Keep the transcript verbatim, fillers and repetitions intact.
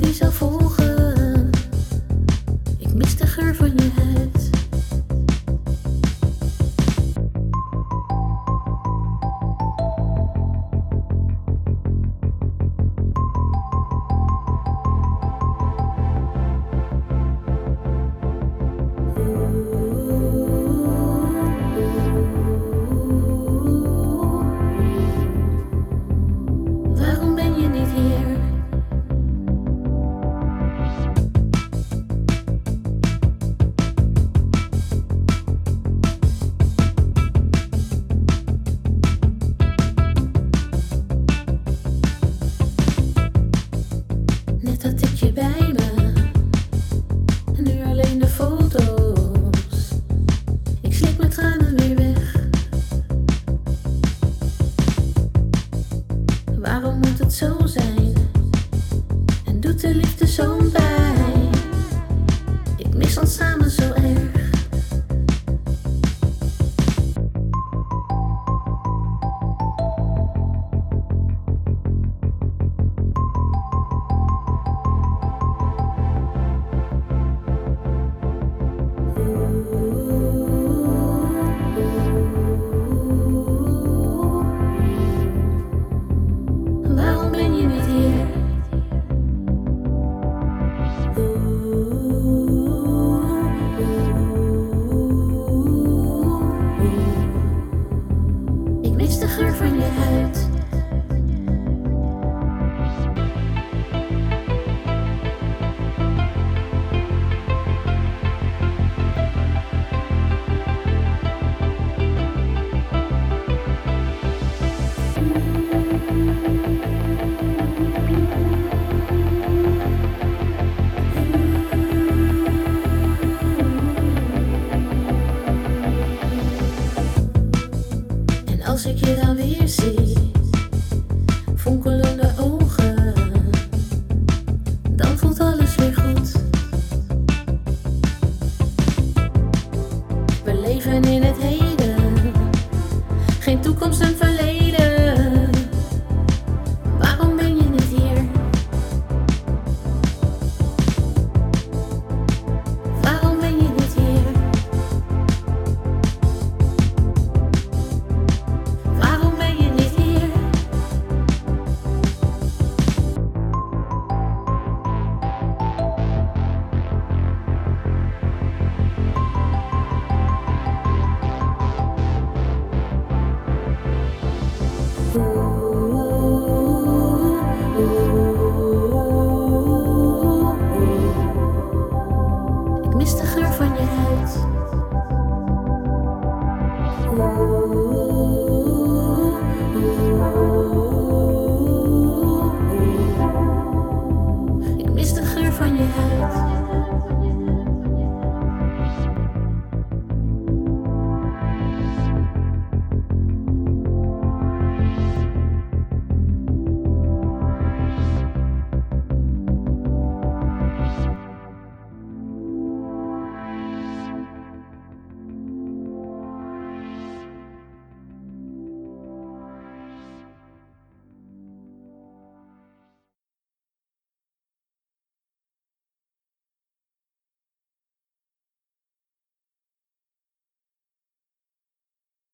je zou volgen. Ik mis de geur van je huid. Waarom ben je niet hier? Net had ik je bij me, en nu alleen de foto's. Ik slik mijn tranen weer weg. Waarom moet het zo zijn? En doet de liefde zo'n pijn? Ik mis ons samen zo erg.